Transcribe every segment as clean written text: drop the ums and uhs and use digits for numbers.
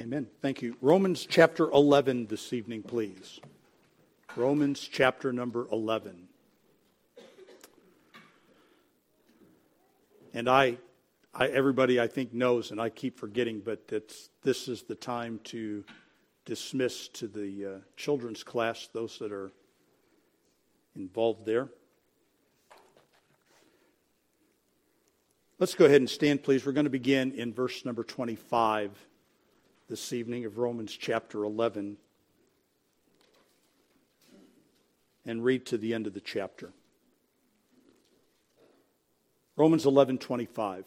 Amen. Thank you. Romans chapter 11 this evening, please. Romans chapter number 11. And everybody I think knows, and I keep forgetting, but this is the time to dismiss to the children's class those that are involved there. Let's go ahead and stand, please. We're going to begin in verse number 25 this evening of Romans chapter 11 and read to the end of the chapter. Romans 11:25.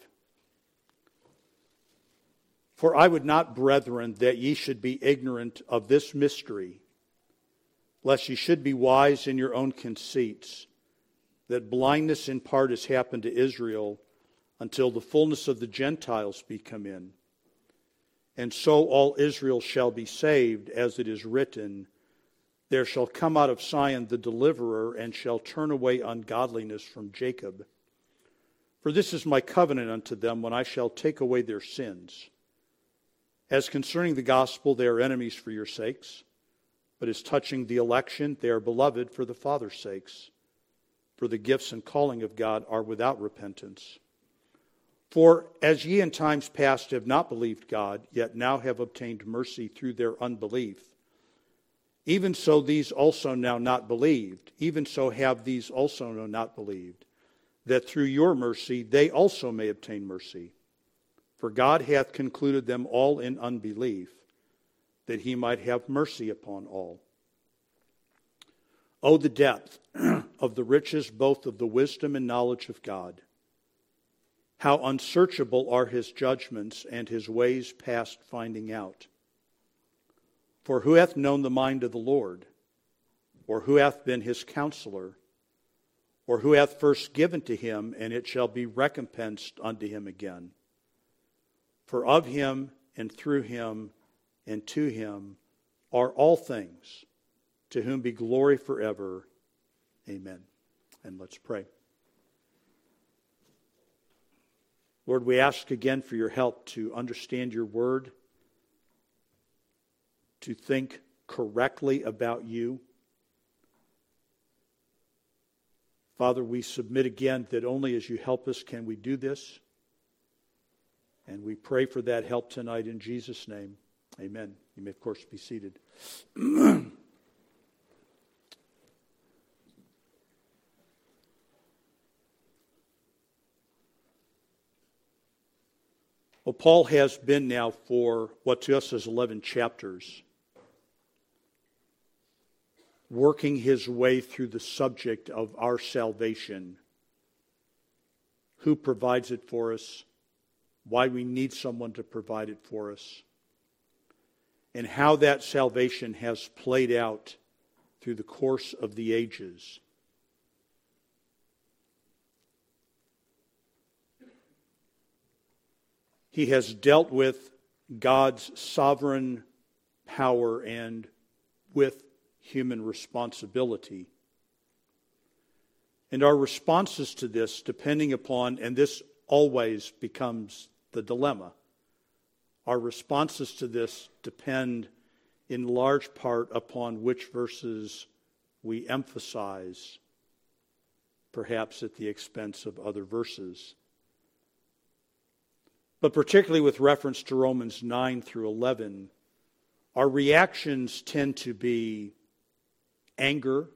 For I would not, brethren, that ye should be ignorant of this mystery, lest ye should be wise in your own conceits, that blindness in part has happened to Israel, until the fullness of the Gentiles be come in. And so all Israel shall be saved, as it is written, there shall come out of Sion the deliverer, and shall turn away ungodliness from Jacob. For this is my covenant unto them, when I shall take away their sins. As concerning the gospel, they are enemies for your sakes, but as touching the election, they are beloved for the Father's sakes. For the gifts and calling of God are without repentance. For as ye in times past have not believed God, yet now have obtained mercy through their unbelief, even so these also now not believed, even so have these also now not believed, that through your mercy they also may obtain mercy. For God hath concluded them all in unbelief, that he might have mercy upon all. O the depth of the riches both of the wisdom and knowledge of God! How unsearchable are his judgments, and his ways past finding out. For who hath known the mind of the Lord? Or who hath been his counselor? Or who hath first given to him, and it shall be recompensed unto him again? For of him, and through him, and to him are all things, to whom be glory forever. Amen. And let's pray. Lord, we ask again for your help to understand your word, to think correctly about you. Father, we submit again that only as you help us can we do this. And we pray for that help tonight in Jesus' name. Amen. You may, of course, be seated. Well, Paul has been now for what to us is 11 chapters, working his way through the subject of our salvation. Who provides it for us, why we need someone to provide it for us, and how that salvation has played out through the course of the ages. He has dealt with God's sovereign power and with human responsibility. And our responses to this, depending upon, and this always becomes the dilemma, our responses to this depend in large part upon which verses we emphasize, perhaps at the expense of other verses. But particularly with reference to Romans 9 through 11, our reactions tend to be anger.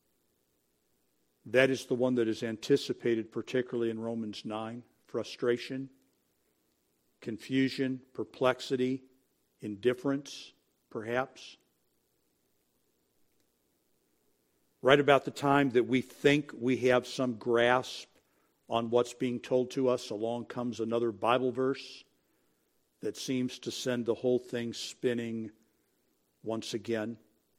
That is the one that is anticipated particularly in Romans 9. Frustration, confusion, perplexity, indifference, perhaps. Right about the time that we think we have some grasp on what's being told to us, along comes another Bible verse that seems to send the whole thing spinning once again.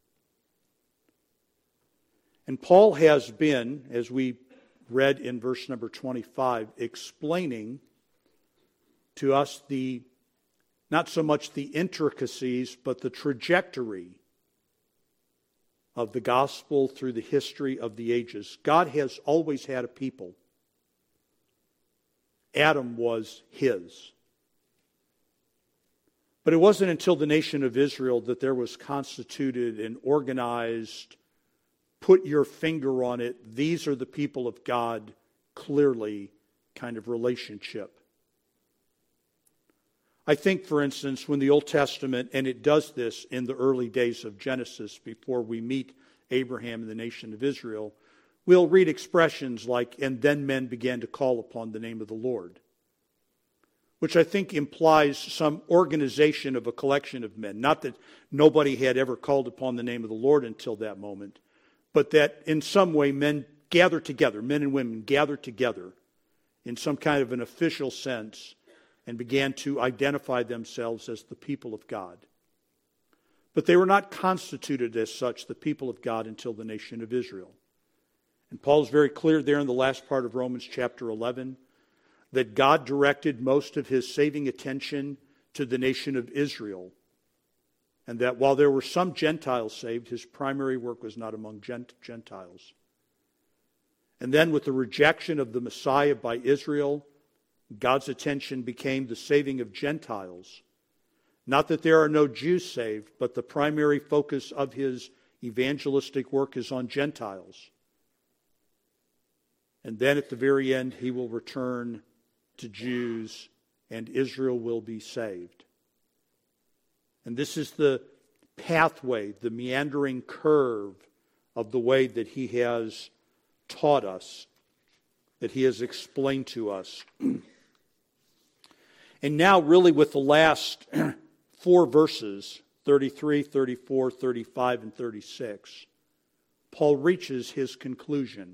And Paul has been, as we read in verse number 25, explaining to us not so much the intricacies, but the trajectory of the gospel through the history of the ages. God has always had a people. Adam was his. But it wasn't until the nation of Israel that there was constituted and organized, put your finger on it, these are the people of God, clearly kind of relationship. I think, for instance, when the Old Testament, and it does this in the early days of Genesis before we meet Abraham and the nation of Israel, we'll read expressions like, and then men began to call upon the name of the Lord, which I think implies some organization of a collection of men. Not that nobody had ever called upon the name of the Lord until that moment, but that in some way men gathered together, men and women gathered together in some kind of an official sense and began to identify themselves as the people of God. But they were not constituted as such, the people of God, until the nation of Israel. And Paul's very clear there in the last part of Romans chapter 11 that God directed most of his saving attention to the nation of Israel, and that while there were some Gentiles saved, his primary work was not among Gentiles. And then with the rejection of the Messiah by Israel, God's attention became the saving of Gentiles. Not that there are no Jews saved, but the primary focus of his evangelistic work is on Gentiles. And then at the very end, he will return to Jews and Israel will be saved. And this is the pathway, the meandering curve of the way that he has taught us, that he has explained to us. And now really with the last 4 verses, 33, 34, 35, and 36, Paul reaches his conclusion.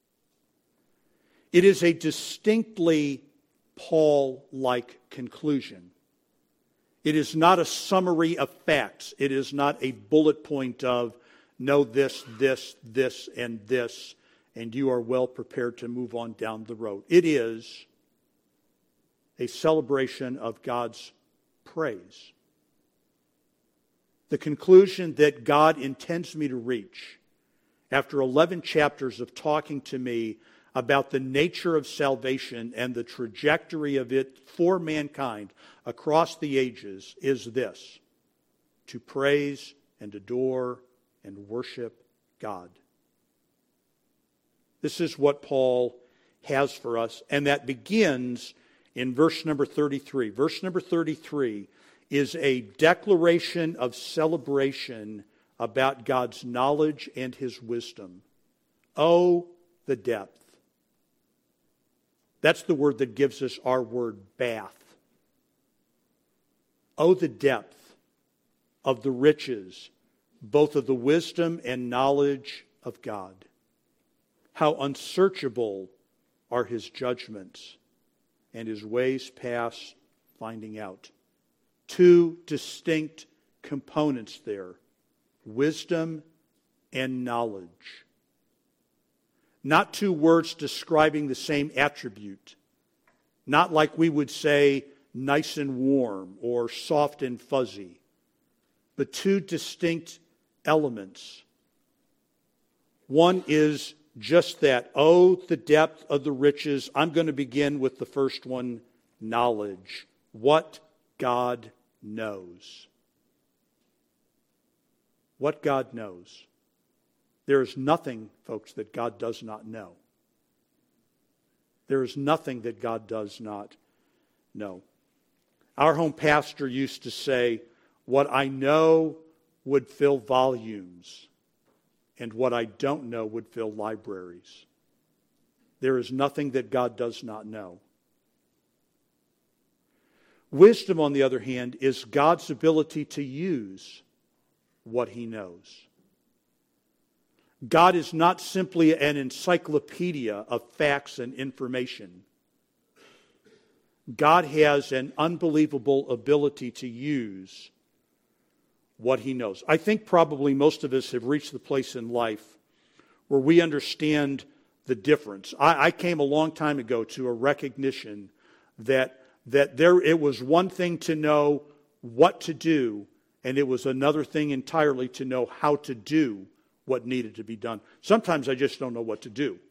It is a distinctly Paul-like conclusion. It is not a summary of facts. It is not a bullet point of know this, this, this, and this, and you are well prepared to move on down the road. It is a celebration of God's praise. The conclusion that God intends me to reach after 11 chapters of talking to me about the nature of salvation and the trajectory of it for mankind across the ages is this: to praise and adore and worship God. This is what Paul has for us, and that begins in verse number 33. Verse number 33 is a declaration of celebration about God's knowledge and his wisdom. Oh, the depth. That's the word that gives us our word bath. Oh, the depth of the riches, both of the wisdom and knowledge of God. How unsearchable are his judgments, and his ways past finding out. 2 distinct components there: wisdom and knowledge. Not 2 words describing the same attribute. Not like we would say nice and warm or soft and fuzzy, but 2 distinct elements. One is just that. Oh, the depth of the riches. I'm going to begin with the first one, knowledge. What God knows. What God knows. There is nothing, folks, that God does not know. There is nothing that God does not know. Our home pastor used to say, what I know would fill volumes, and what I don't know would fill libraries. There is nothing that God does not know. Wisdom, on the other hand, is God's ability to use what he knows. God is not simply an encyclopedia of facts and information. God has an unbelievable ability to use what he knows. I think probably most of us have reached the place in life where we understand the difference. I came a long time ago to a recognition that it was one thing to know what to do, and it was another thing entirely to know how to do what needed to be done. Sometimes I just don't know what to do.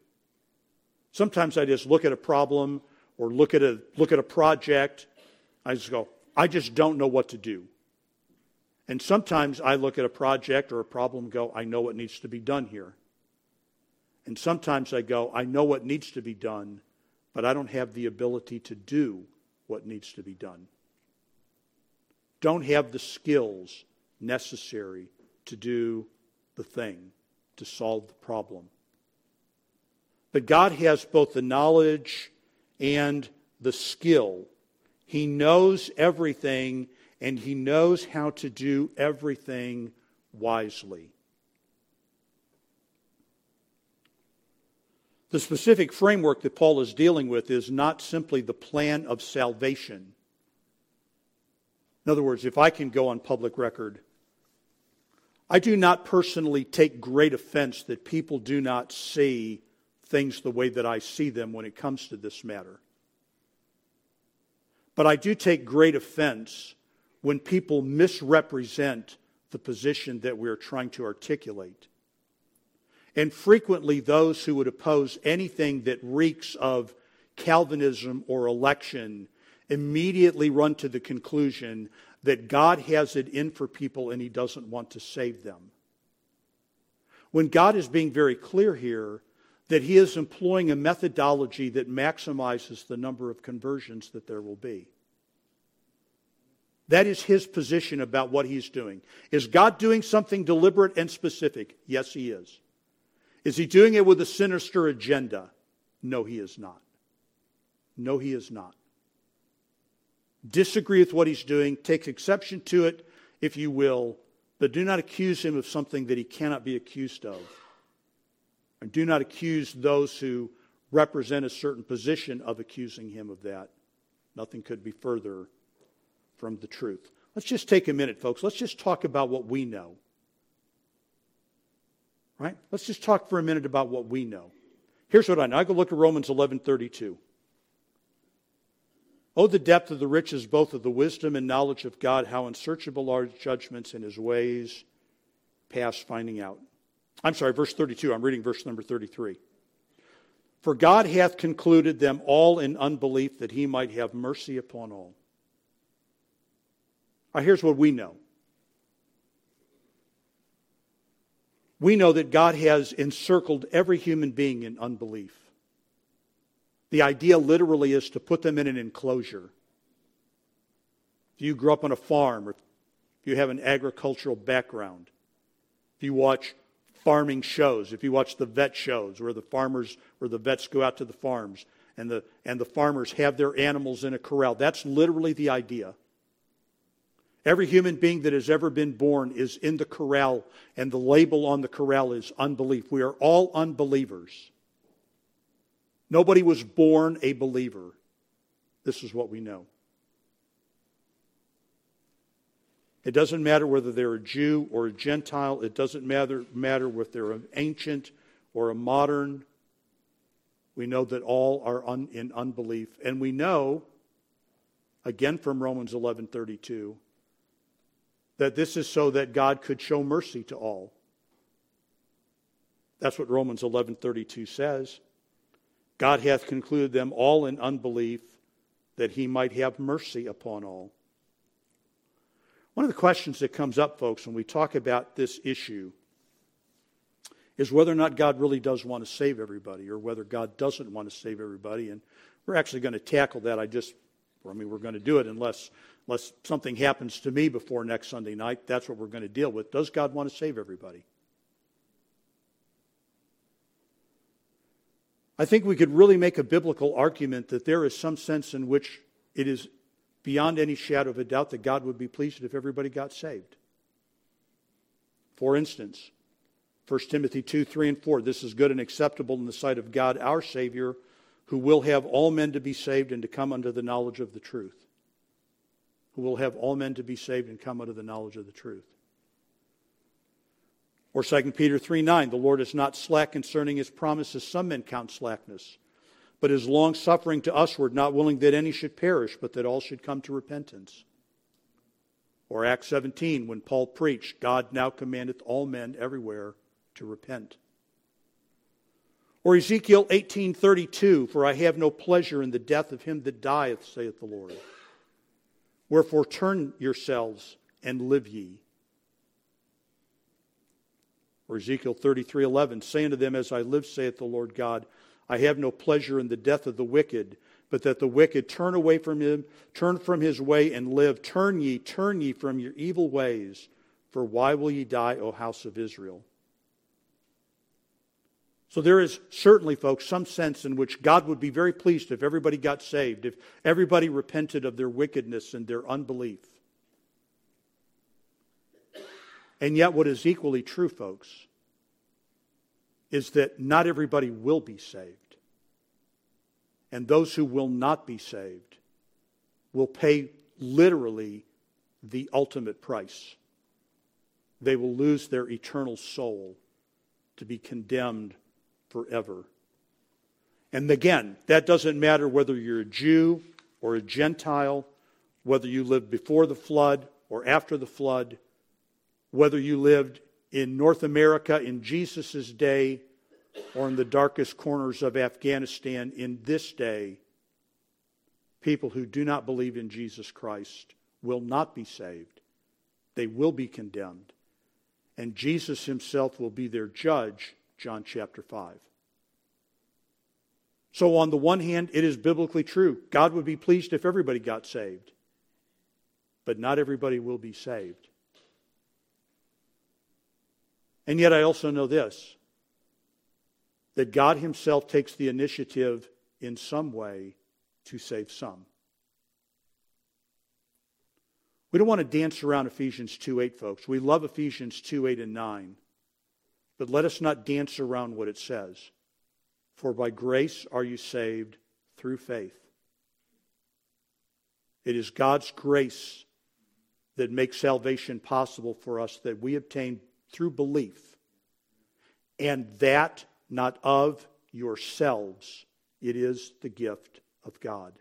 Sometimes I just look at a problem or look at a project. I just go, I just don't know what to do. And sometimes I look at a project or a problem and go, I know what needs to be done here. And sometimes I go, I know what needs to be done, but I don't have the ability to do what needs to be done. Don't have the skills necessary to do the thing, to solve the problem. But God has both the knowledge and the skill. He knows everything, and He knows how to do everything wisely. The specific framework that Paul is dealing with is not simply the plan of salvation. In other words, if I can go on public record, I do not personally take great offense that people do not see things the way that I see them when it comes to this matter. But I do take great offense when people misrepresent the position that we are trying to articulate. And frequently those who would oppose anything that reeks of Calvinism or election immediately run to the conclusion that God has it in for people and He doesn't want to save them. When God is being very clear here that He is employing a methodology that maximizes the number of conversions that there will be. That is His position about what He's doing. Is God doing something deliberate and specific? Yes, He is. Is He doing it with a sinister agenda? No, He is not. No, He is not. Disagree with what He's doing, take exception to it, if you will, but do not accuse Him of something that He cannot be accused of. And do not accuse those who represent a certain position of accusing Him of that. Nothing could be further from the truth. Let's just take a minute, folks. Let's just talk about what we know. Right? Let's just talk for a minute about what we know. Here's what I know. I go look at Romans 11:32. Oh, the depth of the riches both of the wisdom and knowledge of God, how unsearchable are His judgments and His ways past finding out. I'm sorry, verse 32. I'm reading verse number 33. For God hath concluded them all in unbelief, that He might have mercy upon all. Now, here's what we know. We know that God has encircled every human being in unbelief. The idea literally is to put them in an enclosure. If you grew up on a farm, or if you have an agricultural background, if you watch farming shows, if you watch the vet shows where the vets go out to the farms and the farmers have their animals in a corral, that's literally the idea. Every human being that has ever been born is in the corral, and the label on the corral is unbelief. We are all unbelievers. Nobody was born a believer. This is what we know. It doesn't matter whether they're a Jew or a Gentile. It doesn't matter whether they're an ancient or a modern. We know that all are in unbelief. And we know, again from Romans 11:32, that this is so that God could show mercy to all. That's what Romans 11:32 says. God hath concluded them all in unbelief, that He might have mercy upon all. One of the questions that comes up, folks, when we talk about this issue is whether or not God really does want to save everybody, or whether God doesn't want to save everybody. And we're actually going to tackle that. We're going to do it unless something happens to me before next Sunday night. That's what we're going to deal with. Does God want to save everybody? I think we could really make a biblical argument that there is some sense in which it is beyond any shadow of a doubt that God would be pleased if everybody got saved. For instance, 1 Timothy 2:3 and 4, this is good and acceptable in the sight of God our Savior, who will have all men to be saved and to come unto the knowledge of the truth. Who will have all men to be saved and come unto the knowledge of the truth. Or 2 Peter 3:9, the Lord is not slack concerning His promises, some men count slackness, but is long-suffering to usward, not willing that any should perish, but that all should come to repentance. Or Acts 17, when Paul preached, God now commandeth all men everywhere to repent. Or Ezekiel 18:32, for I have no pleasure in the death of him that dieth, saith the Lord. Wherefore turn yourselves and live ye. Or Ezekiel 33:11, saying to them, as I live, saith the Lord God, I have no pleasure in the death of the wicked, but that the wicked turn away from him, turn from his way and live. Turn ye from your evil ways, for why will ye die, O house of Israel? So there is certainly, folks, some sense in which God would be very pleased if everybody got saved, if everybody repented of their wickedness and their unbelief. And yet what is equally true, folks, is that not everybody will be saved. And those who will not be saved will pay literally the ultimate price. They will lose their eternal soul to be condemned forever. And again, that doesn't matter whether you're a Jew or a Gentile, whether you lived before the flood or after the flood, whether you lived in North America in Jesus' day or in the darkest corners of Afghanistan in this day. People who do not believe in Jesus Christ will not be saved. They will be condemned. And Jesus himself will be their judge, John chapter 5. So on the one hand, it is biblically true. God would be pleased if everybody got saved. But not everybody will be saved. And yet I also know this, that God himself takes the initiative in some way to save some. We don't want to dance around Ephesians 2:8, folks. We love Ephesians 2:8 and 9. But let us not dance around what it says. For by grace are you saved through faith. It is God's grace that makes salvation possible for us, that we obtain through belief. And that not of yourselves. It is the gift of God.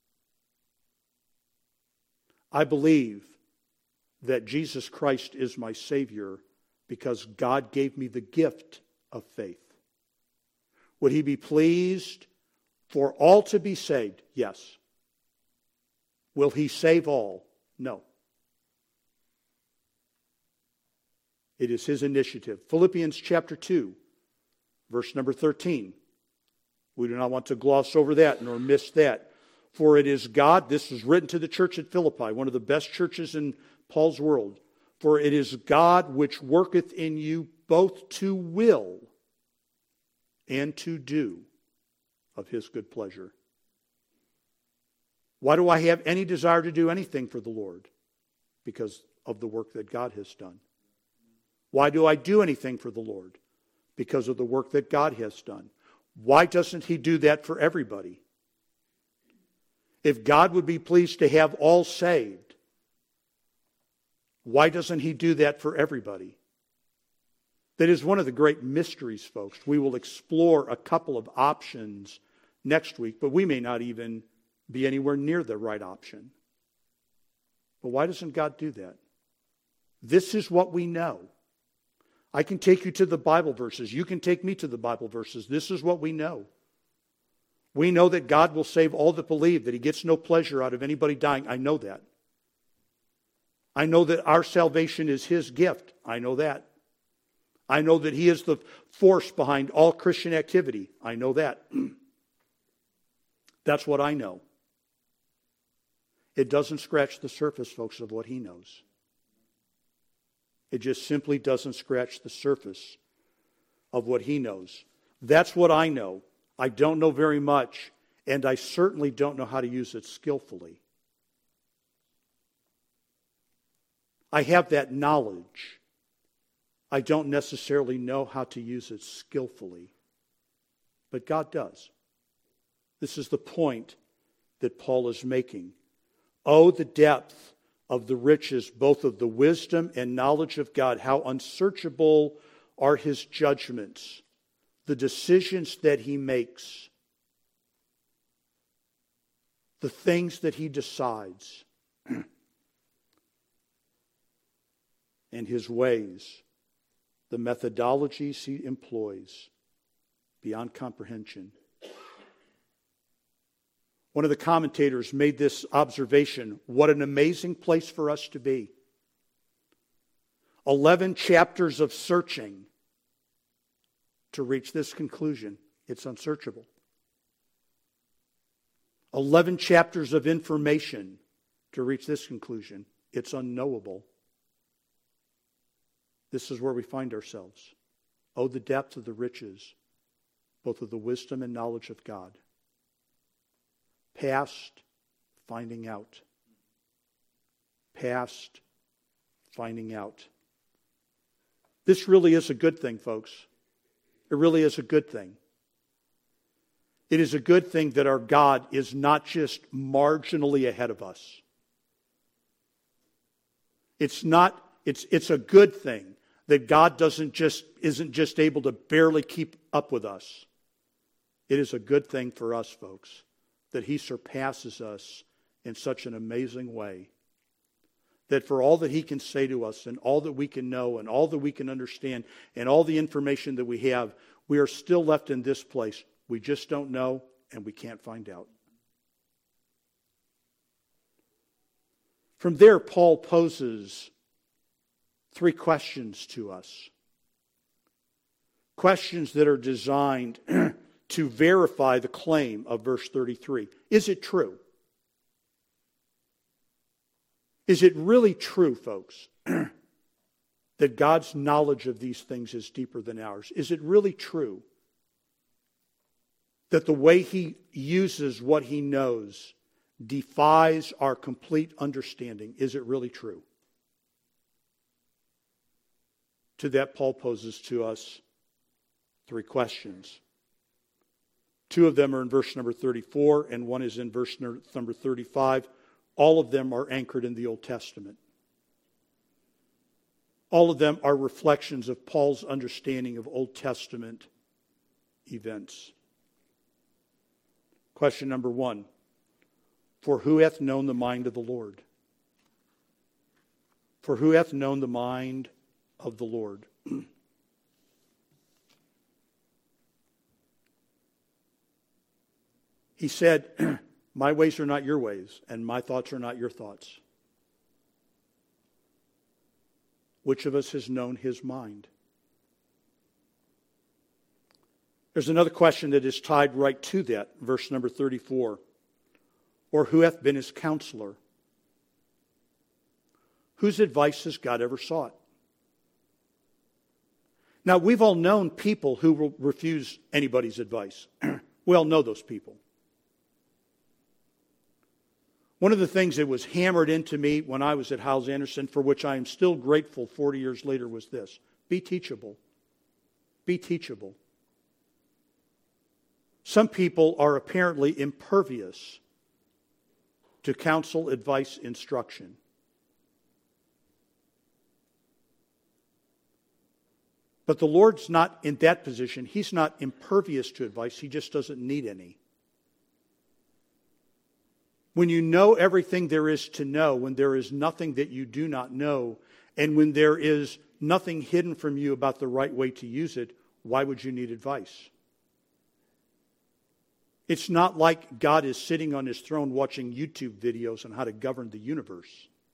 I believe that Jesus Christ is my Savior because God gave me the gift of faith. Would he be pleased for all to be saved? Yes. Will he save all? No. It is his initiative. Philippians chapter 2, verse number 13. We do not want to gloss over that nor miss that. For it is God, this was written to the church at Philippi, one of the best churches in Paul's world. For it is God which worketh in you both to will and to do of his good pleasure. Why do I have any desire to do anything for the Lord? Because of the work that God has done. Why do I do anything for the Lord? Because of the work that God has done. Why doesn't he do that for everybody? If God would be pleased to have all saved, why doesn't he do that for everybody? That is one of the great mysteries, folks. We will explore a couple of options next week, but we may not even be anywhere near the right option. But why doesn't God do that? This is what we know. I can take you to the Bible verses. You can take me to the Bible verses. This is what we know. We know that God will save all that believe, that he gets no pleasure out of anybody dying. I know that. I know that our salvation is his gift. I know that. I know that he is the force behind all Christian activity. I know that. That's what I know. It doesn't scratch the surface, folks, of what he knows. It just simply doesn't scratch the surface of what he knows. That's what I know. I don't know very much, and I certainly don't know how to use it skillfully. I have that knowledge. I don't necessarily know how to use it skillfully, but God does. This is the point that Paul is making. Oh, the depth of the riches, both of the wisdom and knowledge of God. How unsearchable are his judgments, the decisions that he makes, the things that he decides, and his ways, the methodologies he employs, beyond comprehension. One of the commentators made this observation: what an amazing place for us to be. 11 chapters of searching to reach this conclusion. It's unsearchable. 11 chapters of information to reach this conclusion. It's unknowable. This is where we find ourselves. Oh, the depth of the riches, both of the wisdom and knowledge of God. Past finding out. Past finding out. This really is a good thing, folks. It really is a good thing. It is a good thing that our God is not just marginally ahead of us. It's a good thing that God isn't just able to barely keep up with us. It is a good thing for us, folks, that He surpasses us in such an amazing way. That for all that He can say to us and all that we can know and all that we can understand and all the information that we have, we are still left in this place. We just don't know and we can't find out. From there, Paul poses 3 questions to us. Questions that are designed to verify the claim of verse 33. Is it true? Is it really true, folks, that God's knowledge of these things is deeper than ours? Is it really true that the way He uses what He knows defies our complete understanding? Is it really true? To that, Paul poses to us 3 questions. 2 of them are in verse number 34, and one is in verse number 35. All of them are anchored in the Old Testament. All of them are reflections of Paul's understanding of Old Testament events. Question number 1. For who hath known the mind of the Lord? For who hath known the mind of the Lord? He said, my ways are not your ways, and my thoughts are not your thoughts. Which of us has known His mind? There's another question that is tied right to that, verse number 34. Or who hath been His counselor? Whose advice has God ever sought? Now, we've all known people who will refuse anybody's advice. We all know those people. One of the things that was hammered into me when I was at Hyles-Anderson, for which I am still grateful 40 years later, was this: be teachable. Be teachable. Some people are apparently impervious to counsel, advice, instruction. But the Lord's not in that position. He's not impervious to advice. He just doesn't need any. When you know everything there is to know, when there is nothing that you do not know, and when there is nothing hidden from you about the right way to use it, why would you need advice? It's not like God is sitting on His throne watching YouTube videos on how to govern the universe.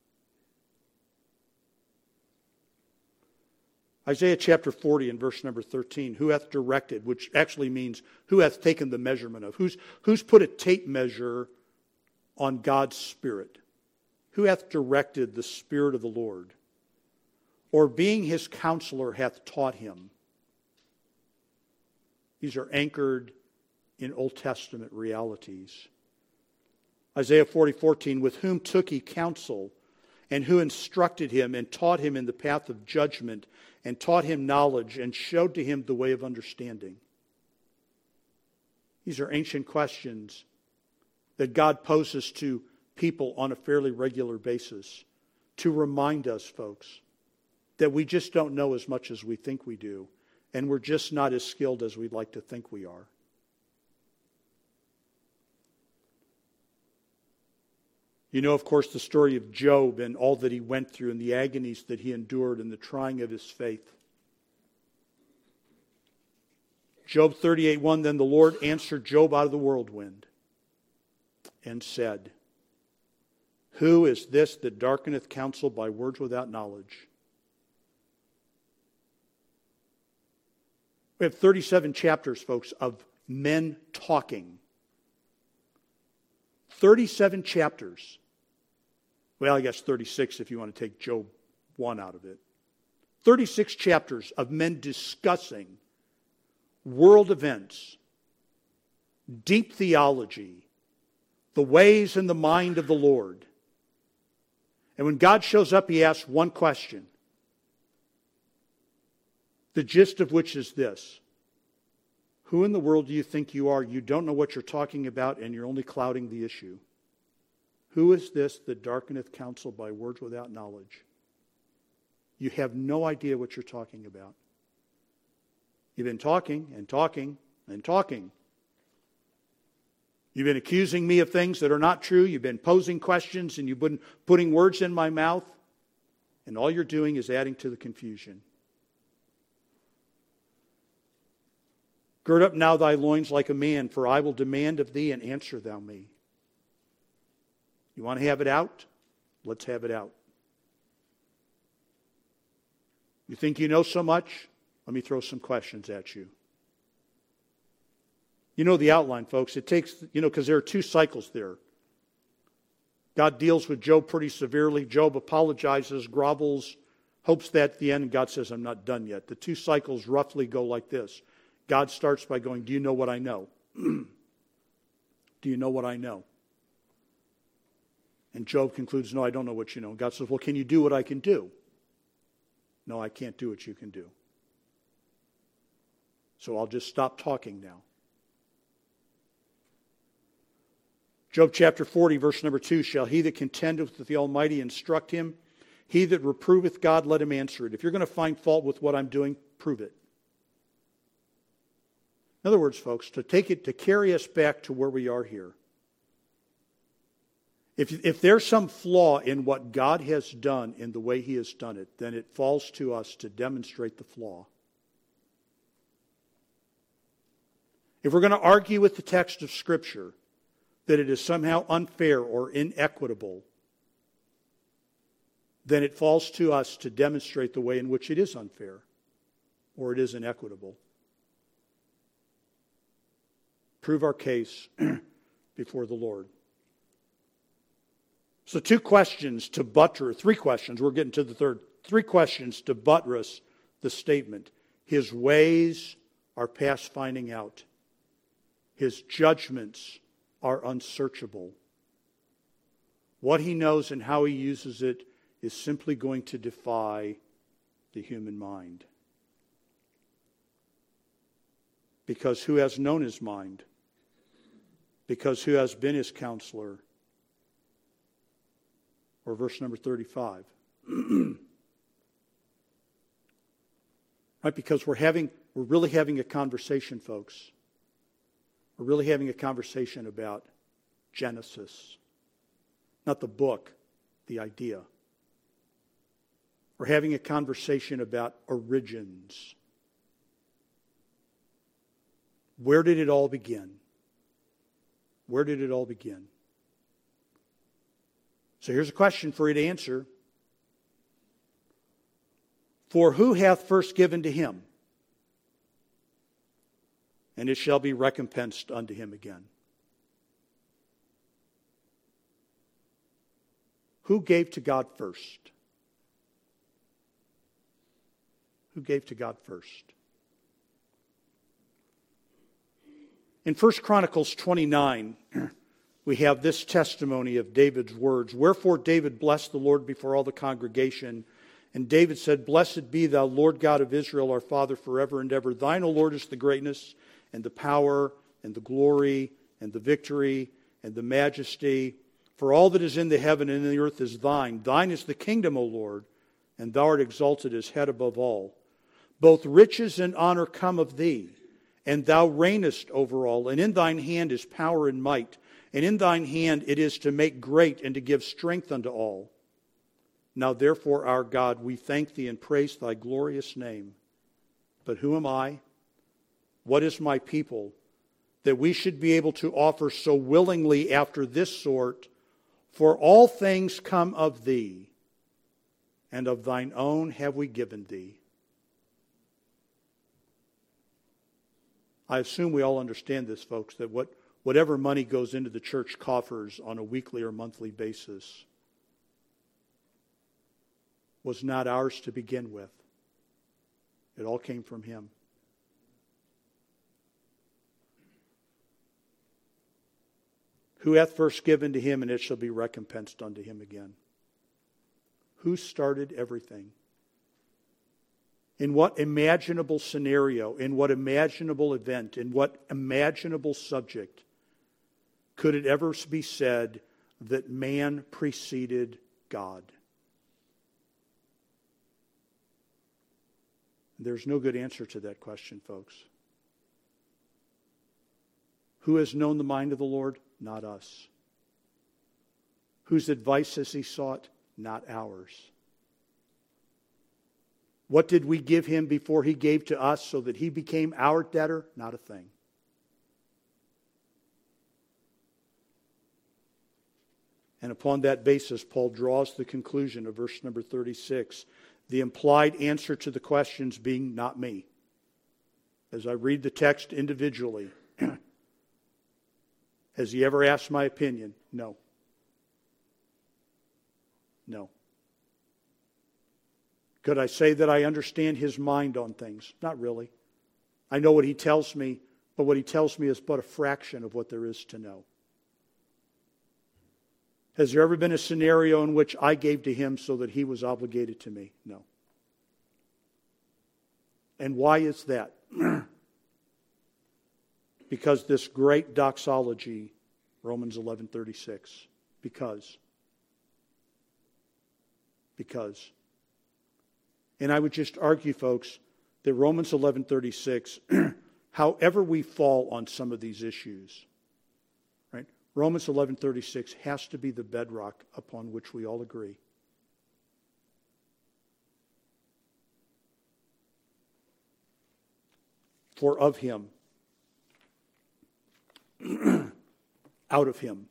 Isaiah chapter 40 and verse number 13, who hath directed, which actually means who hath taken the measurement of, who's put a tape measure on God's Spirit? Who hath directed the Spirit of the Lord? Or being His counselor hath taught Him? These are anchored in Old Testament realities. Isaiah 40:14, with whom took He counsel, and who instructed him and taught him in the path of judgment, and taught him knowledge, and showed to him the way of understanding? These are ancient questions that God poses to people on a fairly regular basis to remind us, folks, that we just don't know as much as we think we do, and we're just not as skilled as we'd like to think we are. You know, of course, the story of Job and all that he went through and the agonies that he endured and the trying of his faith. Job 38:1, then the Lord answered Job out of the whirlwind. and said, Who is this that darkeneth counsel by words without knowledge? We have 37 chapters, folks, of men talking. 37 chapters. Well, I guess 36 if you want to take Job 1 out of it. 36 chapters of men discussing world events, deep theology, the ways and the mind of the Lord. And when God shows up, he asks one question, the gist of which is this: who in the world do you think you are? You don't know what you're talking about, and you're only clouding the issue. Who is this that darkeneth counsel by words without knowledge? You have no idea what you're talking about. You've been talking and talking and talking. You've been accusing me of things that are not true. You've been posing questions, and you've been putting words in my mouth. And all you're doing is adding to the confusion. Gird up now thy loins like a man, for I will demand of thee, and answer thou me. You want to have it out? Let's have it out. You think you know so much? Let me throw some questions at you. You know the outline, folks. It takes, because there are two cycles there. God deals with Job pretty severely. Job apologizes, grovels, hopes that at the end, God says, I'm not done yet. The two cycles roughly go like this. God starts by going, do you know what I know? Do you know what I know? And Job concludes, no, I don't know what you know. And God says, well, can you do what I can do? No, I can't do what you can do. So I'll just stop talking now. Job chapter 40, verse number 2, shall he that contendeth with the Almighty instruct him? He that reproveth God, let him answer it. If you're going to find fault with what I'm doing, prove it. In other words, folks, to carry us back to where we are here. If there's some flaw in what God has done in the way he has done it, then it falls to us to demonstrate the flaw. If we're going to argue with the text of Scripture that it is somehow unfair or inequitable, then it falls to us to demonstrate the way in which it is unfair or it is inequitable. Prove our case before the Lord. So three questions, we're getting to the third. 3 questions to buttress the statement. His ways are past finding out. His judgments are unsearchable. What he knows and how he uses it is simply going to defy the human mind. Because who has known his mind? Because who has been his counselor? Or verse number 35. Right? Because we're really having a conversation, folks. We're really having a conversation about Genesis. Not the book, the idea. We're having a conversation about origins. Where did it all begin? Where did it all begin? So here's a question for you to answer. For who hath first given to him? And it shall be recompensed unto him again. Who gave to God first? Who gave to God first? In 1 Chronicles 29, we have this testimony of David's words. Wherefore David blessed the Lord before all the congregation. And David said, Blessed be thou, Lord God of Israel, our Father, forever and ever. Thine, O Lord, is the greatness and the power and the glory and the victory and the majesty. For all that is in the heaven and in the earth is thine. Thine is the kingdom, O Lord, and thou art exalted as head above all. Both riches and honor come of thee, and thou reignest over all. And in thine hand is power and might. And in thine hand it is to make great and to give strength unto all. Now therefore, our God, we thank thee and praise thy glorious name. But who am I? What is my people, that we should be able to offer so willingly after this sort, for all things come of thee, and of thine own have we given thee. I assume we all understand this, folks, that whatever money goes into the church coffers on a weekly or monthly basis was not ours to begin with. It all came from Him. Who hath first given to Him, and it shall be recompensed unto him again. Who started everything? In what imaginable scenario, in what imaginable event, in what imaginable subject could it ever be said that man preceded God? There's no good answer to that question, folks. Who has known the mind of the Lord? Not us. Whose advice has He sought? Not ours. What did we give Him before He gave to us so that He became our debtor? Not a thing. And upon that basis, Paul draws the conclusion of verse number 36, the implied answer to the questions being not me. As I read the text individually, has He ever asked my opinion? No. No. Could I say that I understand His mind on things? Not really. I know what He tells me, but what He tells me is but a fraction of what there is to know. Has there ever been a scenario in which I gave to Him so that He was obligated to me? No. And why is that? Because this great doxology, Romans 11:36. Because. And I would just argue, folks, that Romans 11:36, however we fall on some of these issues, right? Romans 11:36 has to be the bedrock upon which we all agree. For of Him, out of Him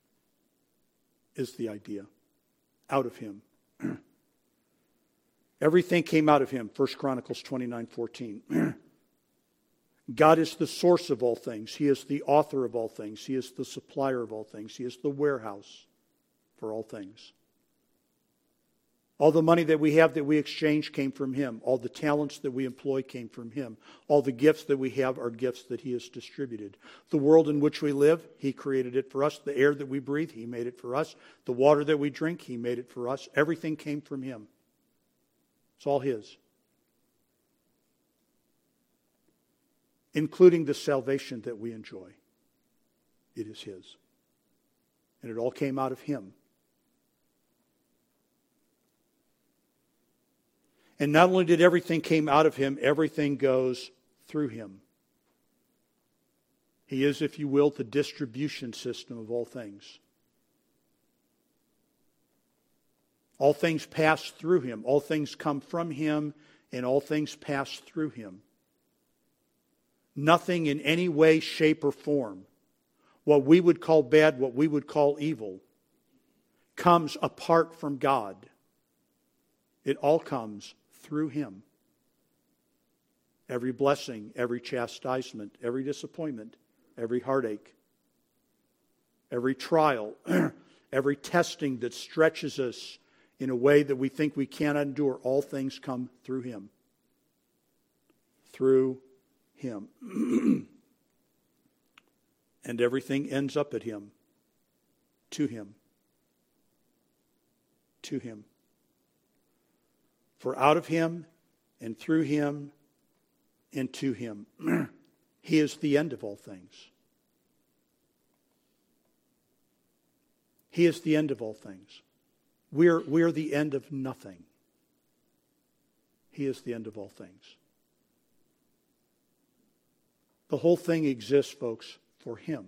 is the idea. Out of Him. Everything came out of Him. 1 Chronicles 29:14. God is the source of all things. He is the author of all things. He is the supplier of all things. He is the warehouse for all things. All the money that we have that we exchange came from Him. All the talents that we employ came from Him. All the gifts that we have are gifts that He has distributed. The world in which we live, He created it for us. The air that we breathe, He made it for us. The water that we drink, He made it for us. Everything came from Him. It's all His. Including the salvation that we enjoy. It is His. And it all came out of Him. And not only did everything came out of Him, everything goes through Him. He is, if you will, the distribution system of all things. All things pass through Him. All things come from Him, and all things pass through Him. Nothing in any way, shape, or form, what we would call bad, what we would call evil, comes apart from God. It all comes through Him. Every blessing, every chastisement, every disappointment, every heartache, every trial, every testing that stretches us in a way that we think we cannot endure, all things come through Him. Through Him. And everything ends up at Him. To Him. To Him. For out of Him and through Him and to Him. He is the end of all things. He is the end of all things. We're the end of nothing. He is the end of all things. The whole thing exists, folks, for Him.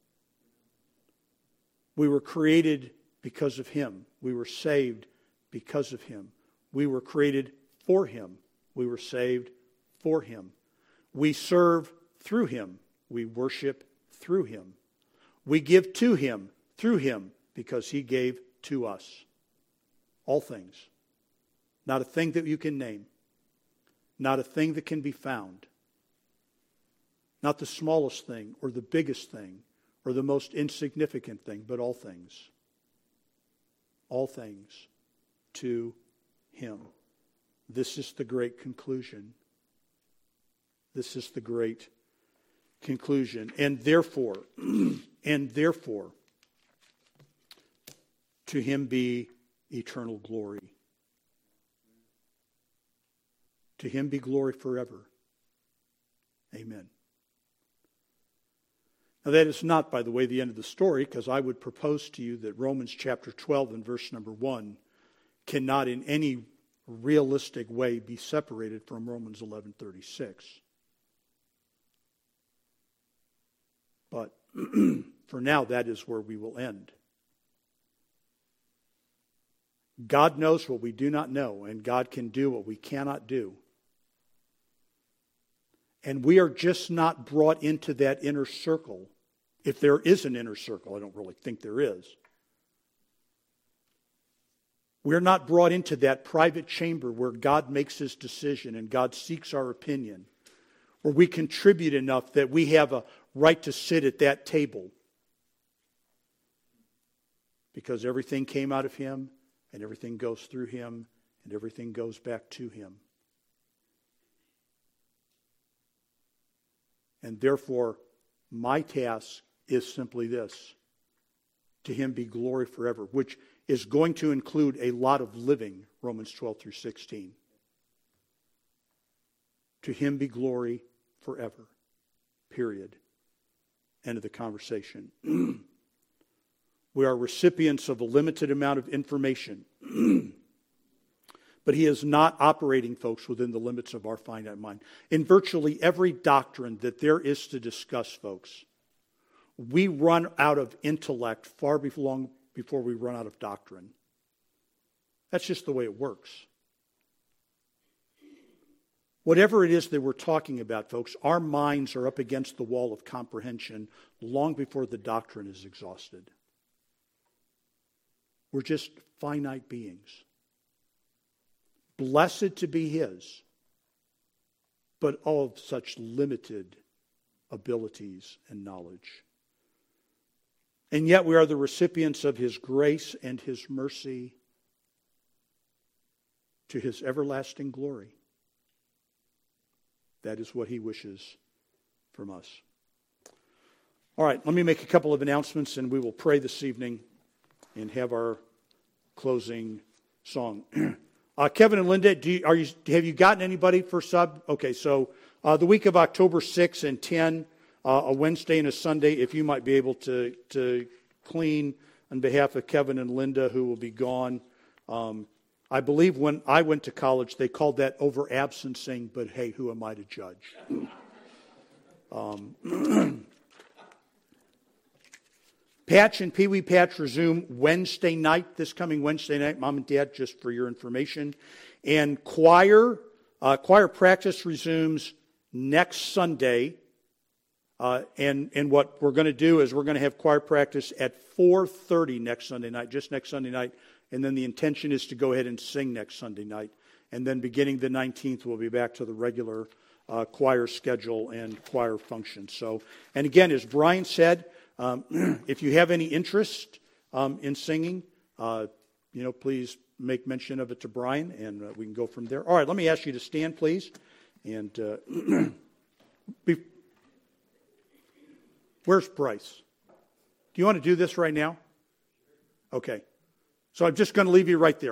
We were created because of Him. We were saved because of Him. We were created for Him. We were saved for Him. We serve through Him. We worship through him. We give to him through him because he gave to us. All things. Not a thing that you can name. Not a thing that can be found. Not the smallest thing or the biggest thing or the most insignificant thing, but all things. All things to him. This is the great conclusion. This is the great conclusion. And therefore, to him be eternal glory. To him be glory forever. Amen. Now that is not, by the way, the end of the story, because I would propose to you that Romans chapter 12 and verse number 1 cannot in any realistic way be separated from Romans 11:36. But for now, that is where we will end. God knows what we do not know, and God can do what we cannot do. And we are just not brought into that inner circle. If there is an inner circle, I don't really think there is. We're not brought into that private chamber where God makes his decision and God seeks our opinion, where we contribute enough that we have a right to sit at that table. Because everything came out of him, and everything goes through him, and everything goes back to him. And therefore, my task is simply this: to him be glory forever, which is going to include a lot of living, Romans 12 through 16. To him be glory forever. Period. End of the conversation. We are recipients of a limited amount of information. But he is not operating, folks, within the limits of our finite mind. In virtually every doctrine that there is to discuss, folks, we run out of intellect far before we run out of doctrine. That's just the way it works. Whatever it is that we're talking about, folks, our minds are up against the wall of comprehension long before the doctrine is exhausted. We're just finite beings. Blessed to be his, but of such limited abilities and knowledge. And yet we are the recipients of his grace and his mercy to his everlasting glory. That is what he wishes from us. All right, let me make a couple of announcements and we will pray this evening and have our closing song. Kevin and Linda, have you gotten anybody for sub? Okay, so the week of October 6 and 10, a Wednesday and a Sunday, if you might be able to clean on behalf of Kevin and Linda, who will be gone. I believe when I went to college, they called that over-absencing, but hey, who am I to judge? Patch and Pee Wee Patch resume Wednesday night, this coming Wednesday night, Mom and Dad, just for your information. And choir practice resumes next Sunday. And what we're going to do is we're going to have choir practice at 4:30 next Sunday night, just next Sunday night. And then the intention is to go ahead and sing next Sunday night. And then beginning the 19th, we'll be back to the regular choir schedule and choir function. So, and again, as Brian said, if you have any interest in singing, please make mention of it to Brian, and we can go from there. All right, let me ask you to stand, please. And where's Bryce? Do you want to do this right now? Okay. So I'm just going to leave you right there.